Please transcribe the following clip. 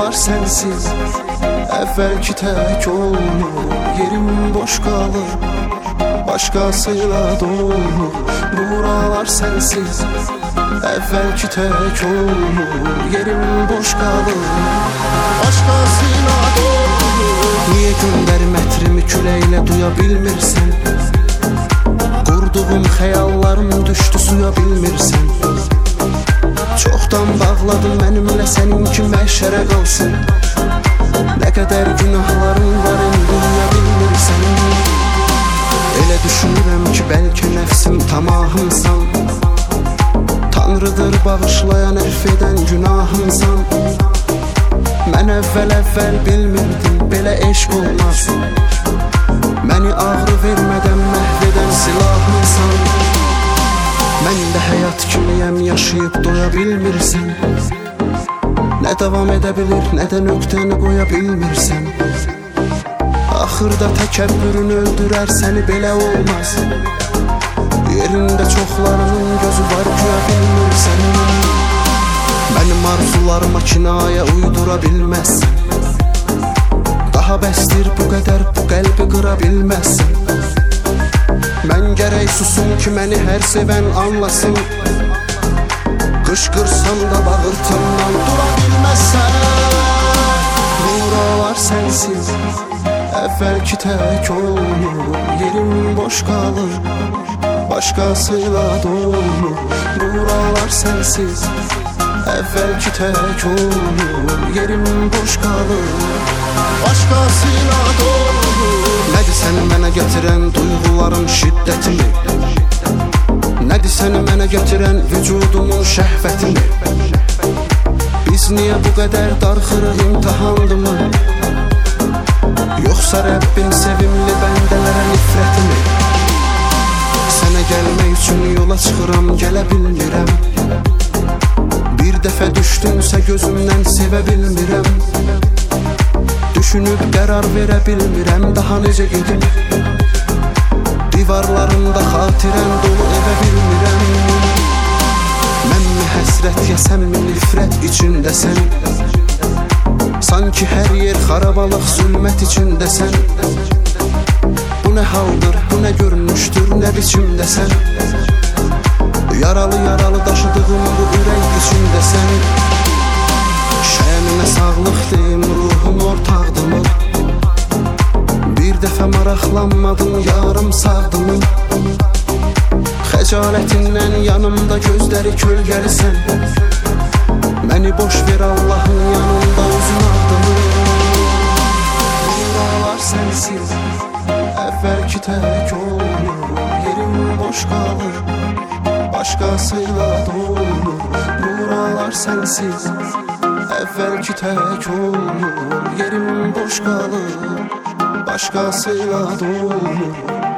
Buralar sensiz evvelki tek olur. Yerim boş kalır başkasıyla dolu. Buralar sensiz evvelki tek olur. Yerim boş kalır başkasıyla dolu. Niye göndərim ətrimi küləyle duya bilmirsən? Qurduğum xəyallarım düşdü suya bilmirsən? Çoxdan bağladım mənimlə səninki məhşərə qalsın. Nə qədər günahlarım var indi duya bilmirsən? Elə düşünürəm ki bəlkə nəfsim tamahımsan. Tanrıdır bağışlayan, əff edən günahımsan. Mən əvvəl bilmirdim belə eşq olmaz. Məni ağrı vermədən məhv edən silahımsan. Mən də həyat kimiyəm, yaşayıb doya bilmirsən. Nə davam edə bilir, nə də nöqtəni qoya bilmirsən. Axırda təkəbbürün öldürər səni, belə olmaz. Yerində çoxlarının gözü var, güya bilmirsən. Mənim arzularıma kinaya uydura bilməzsən. Daha bəsdir bu qədər, bu qəlbi qıra bilməzsən. Mən gərək susum ki məni hər sevən anlasın. Qışqırsam da bağırtımdan dura bilməzsən. Buralar sənsiz əvvəlki tək olur. Yerim boş qalır başqasıyla dolu. Buralar sənsiz əvvəlki tək olur. Yerim boş qalır başqasıyla dolu. Nədir səni mənə gətirən duyğuların şiddətini? Nədir səni mənə gətirən vücudumun şəhvətini? Biz niyə bu qədər darxırıq, imtihandımı? Yoxsa Rəbbin sevimli bəndələrə nifrətini? Sənə gəlmək üçün yola çıxıram, gələ bilmirəm. Bir dəfə düşdünsə gözümdən sevə bilmirəm. Düşünüb qərar verə bilmirəm, daha necə gedim? Divarlarında xatirən dolu evə bilmirəm. Mənmi həsrət, yəsənmi nifrət içindəsən? Sanki hər yer xarabalıq, zülmət içindəsən. Bu nə haldır, bu nə görünüşdür, nə biçimdəsən? Yaralı daşıdığım bu ürək içindəsən. Şənimə sağlıq deyim, ruhum ortaqdımı? Bir dəfə maraqlanmadın, yarım sağdımı? Xəcalətindən yanımda gözləri kölgəlisən. Məni boş ver Allahın yanında, uzun ağdımı? Buralar sənsiz əvvəlki tək olur. Yerim boş qalır başqasıyla dolu. Buralar sənsiz əvvəlki tək olur. Yerim boş qalır başqasıyla dolu.